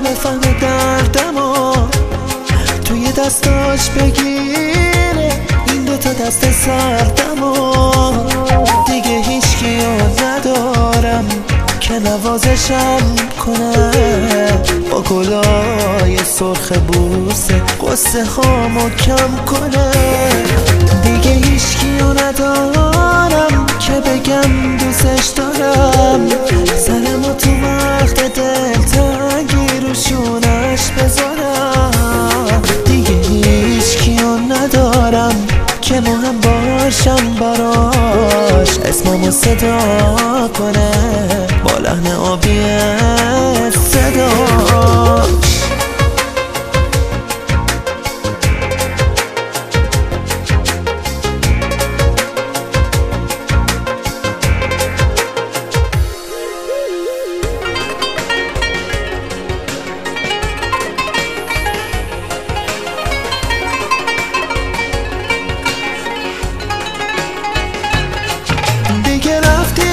بفهمه دردمو توی دستاش بگیره این دوتا دست سردمو. دیگه هیچکیو ندارم که نوازشم کنه با گلای سرخ بوسه قصه هامو کم کنه. دیگه هیچکیو ندارم که بگم دوستش دارم سرمو تو وقت دلتنگی رو شونش بذارم. دیگه هیچکیو ندارم که مهم باشم براش اسممو صدا کنه با لحن آبی صداش. دیگه رفتی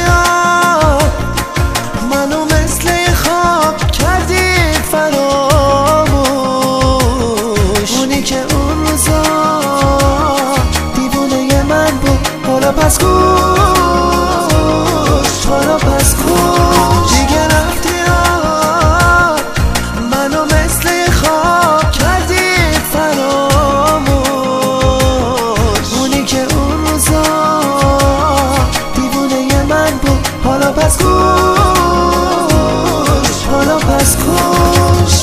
منو مثل خواب کردی فراموش. اونی که اون روزا دیوونه من بود حالا پس گوش حالا پس گوش. دیگه رفتی منو مثل خواب کردی فراموش. اونی که اون روزا حالا پس گوش حالا پس گوش.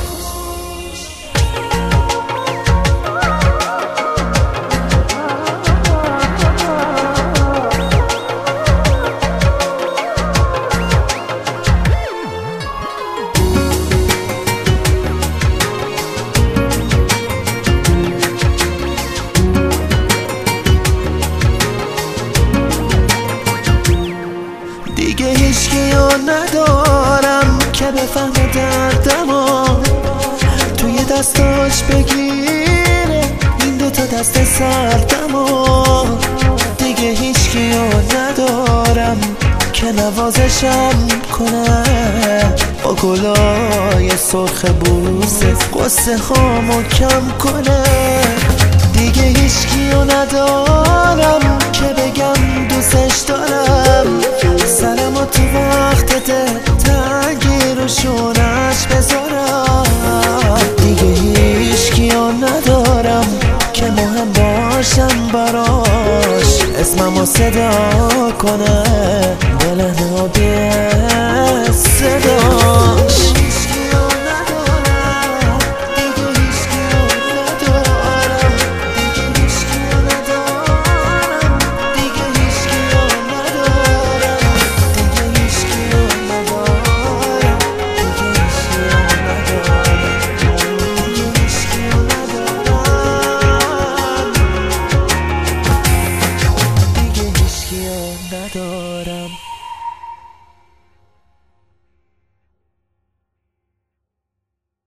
دیگه هیچکیو ندارم که بفهمه دردمو توی دستاش بگیره این دوتا دست سردمو. دیگه هیچکیو ندارم که نوازشم کنه با گلای سرخ بوسه قصه هامو کم کنه. دیگه هیچکیو ندارم که بگم دوستش دارم سرمو تو وقت دلتنگی رو شونش بذارم. دیگه هیچکیو ندارم که مهم باشم براش اسممو صدا کنه با لحن